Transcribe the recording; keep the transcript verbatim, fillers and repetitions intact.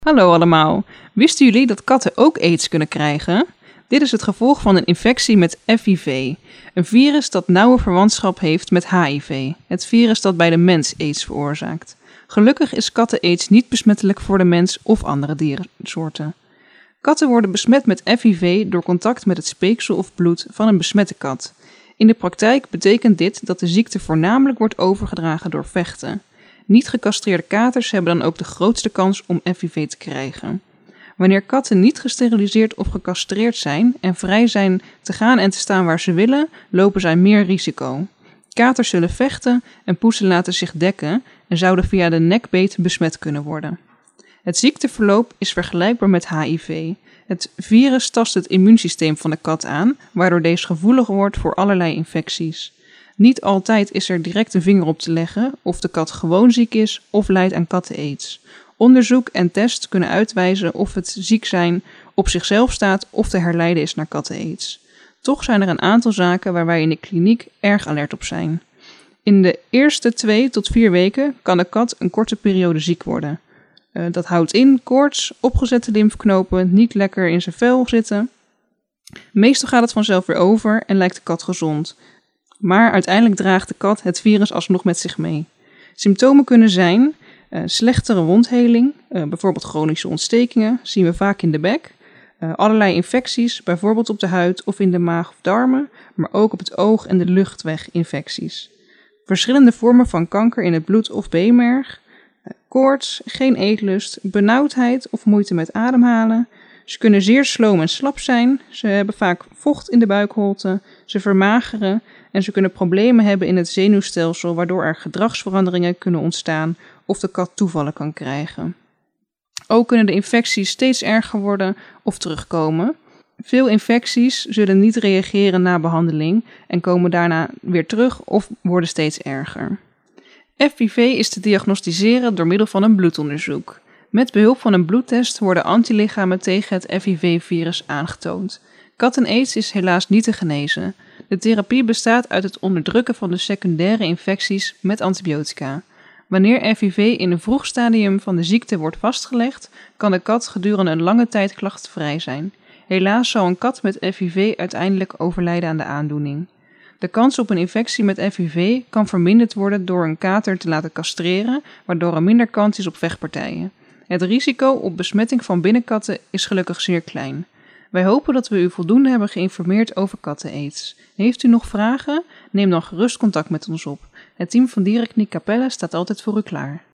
Hallo allemaal. Wisten jullie dat katten ook aids kunnen krijgen? Dit is het gevolg van een infectie met F I V, een virus dat nauwe verwantschap heeft met H I V, het virus dat bij de mens aids veroorzaakt. Gelukkig is katten-aids niet besmettelijk voor de mens of andere diersoorten. Katten worden besmet met F I V door contact met het speeksel of bloed van een besmette kat. In de praktijk betekent dit dat de ziekte voornamelijk wordt overgedragen door vechten. Niet gecastreerde katers hebben dan ook de grootste kans om F I V te krijgen. Wanneer katten niet gesteriliseerd of gecastreerd zijn en vrij zijn te gaan en te staan waar ze willen, lopen zij meer risico. Katers zullen vechten en poezen laten zich dekken en zouden via de nekbeet besmet kunnen worden. Het ziekteverloop is vergelijkbaar met H I V. Het virus tast het immuunsysteem van de kat aan, waardoor deze gevoelig wordt voor allerlei infecties. Niet altijd is er direct een vinger op te leggen of de kat gewoon ziek is of lijdt aan katten-aids. Onderzoek en test kunnen uitwijzen of het ziek zijn op zichzelf staat of te herleiden is naar katten-aids. Toch zijn er een aantal zaken waar wij in de kliniek erg alert op zijn. In de eerste twee tot vier weken kan de kat een korte periode ziek worden. Uh, dat houdt in koorts, opgezette lymfknopen, niet lekker in zijn vel zitten. Meestal gaat het vanzelf weer over en lijkt de kat gezond. Maar uiteindelijk draagt de kat het virus alsnog met zich mee. Symptomen kunnen zijn uh, slechtere wondheling, uh, bijvoorbeeld chronische ontstekingen, zien we vaak in de bek. Uh, allerlei infecties, bijvoorbeeld op de huid of in de maag of darmen, maar ook op het oog en de luchtweginfecties. Verschillende vormen van kanker in het bloed of beenmerg, uh, koorts, geen eetlust, benauwdheid of moeite met ademhalen. Ze kunnen zeer sloom en slap zijn, ze hebben vaak vocht in de buikholte, ze vermageren en ze kunnen problemen hebben in het zenuwstelsel waardoor er gedragsveranderingen kunnen ontstaan of de kat toevallen kan krijgen. Ook kunnen de infecties steeds erger worden of terugkomen. Veel infecties zullen niet reageren na behandeling en komen daarna weer terug of worden steeds erger. F I V is te diagnosticeren door middel van een bloedonderzoek. Met behulp van een bloedtest worden antilichamen tegen het F I V-virus aangetoond. Katten-aids is helaas niet te genezen. De therapie bestaat uit het onderdrukken van de secundaire infecties met antibiotica. Wanneer F I V in een vroeg stadium van de ziekte wordt vastgelegd, kan de kat gedurende een lange tijd klachtenvrij zijn. Helaas zal een kat met F I V uiteindelijk overlijden aan de aandoening. De kans op een infectie met F I V kan verminderd worden door een kater te laten castreren, waardoor er minder kans is op vechtpartijen. Het risico op besmetting van binnenkatten is gelukkig zeer klein. Wij hopen dat we u voldoende hebben geïnformeerd over katten-aids. Heeft u nog vragen? Neem dan gerust contact met ons op. Het team van Dierenkliniek Capelle staat altijd voor u klaar.